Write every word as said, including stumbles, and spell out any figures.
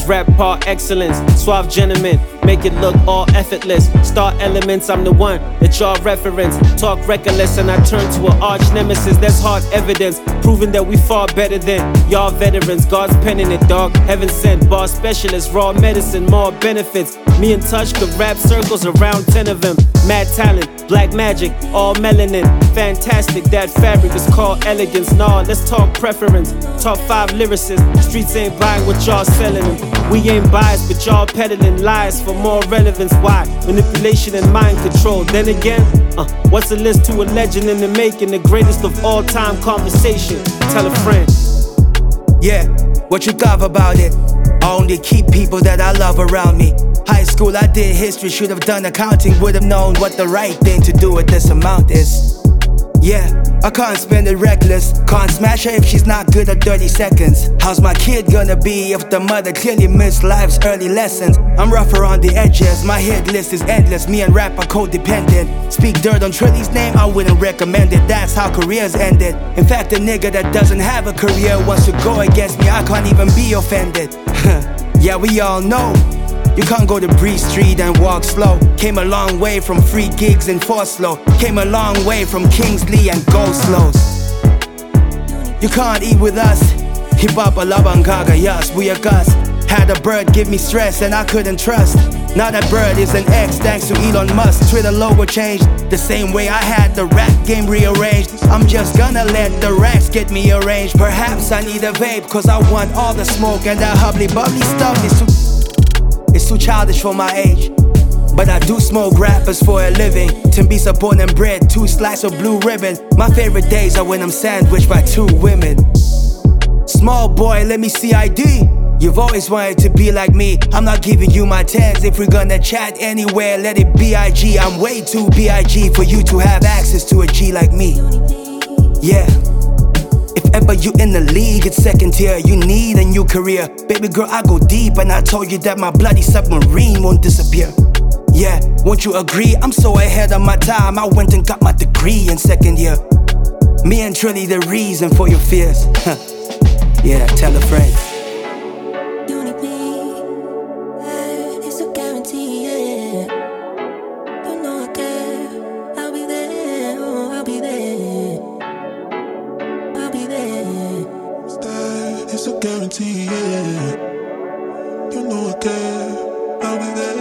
rap par excellence. Suave gentleman, make it look all effortless. Star elements, I'm the one that y'all reference. Talk reckless and I turn to an arch nemesis. That's hard evidence, proving that we far better than y'all veterans. God's penning it, dog, heaven sent. Bar specialist, raw medicine, more benefits. Me and Touch could rap circles around ten of them. Mad talent, black magic, all melanin. Fantastic, that fabric is called elegance. Nah, let's talk preference. Top five lyricists, streets ain't buying what y'all selling them. We ain't biased, but y'all peddling lies for more relevance. Why? Manipulation and mind control. Then again, uh, what's a list to a legend in the making? The greatest of all time conversation. Tell a friend. Yeah, what you thought about it? I only keep people that I love around me. High school I did history, should have done accounting. Would have known what the right thing to do with this amount is. Yeah, I can't spend it reckless. Can't smash her if she's not good at thirty seconds. How's my kid gonna be if the mother clearly missed life's early lessons? I'm rough around the edges, my hit list is endless. Me and rap are codependent. Speak dirt on Trilly's name, I wouldn't recommend it. That's how careers ended. In fact, a nigga that doesn't have a career wants to go against me, I can't even be offended. Yeah, we all know you can't go to Bree Street and walk slow. Came a long way from free gigs in Forslow. Came a long way from Kingsley and Go Slows. You can't eat with us. Hip hop alabangaga, yes, we are Gus. Had a bird give me stress and I couldn't trust. Now that bird is an ex thanks to Elon Musk. Twitter logo changed the same way I had the rap game rearranged. I'm just gonna let the racks get me arranged. Perhaps I need a vape cause I want all the smoke. And that hubbly bubbly stuff is too It's too childish for my age. But I do smoke rappers for a living. Timbisa born and bred, two slices of blue ribbon. My favorite days are when I'm sandwiched by two women. Small boy, let me see I D. You've always wanted to be like me. I'm not giving you my tens. If we're gonna chat anywhere, let it be I G. I'm way too B I G for you to have access to a G like me. Yeah. If ever you in the league, it's second tier. You need a new career. Baby girl, I go deep and I told you that my bloody submarine won't disappear. Yeah, won't you agree? I'm so ahead of my time. I went and got my degree in second year. Me and Trilly the reason for your fears. Yeah, tell a friend. You need me, it's a guarantee, yeah. You know I care, I'll be there, oh, I'll be there. I'll be there. Stay, it's a guarantee, yeah. You know I care, I'll be there.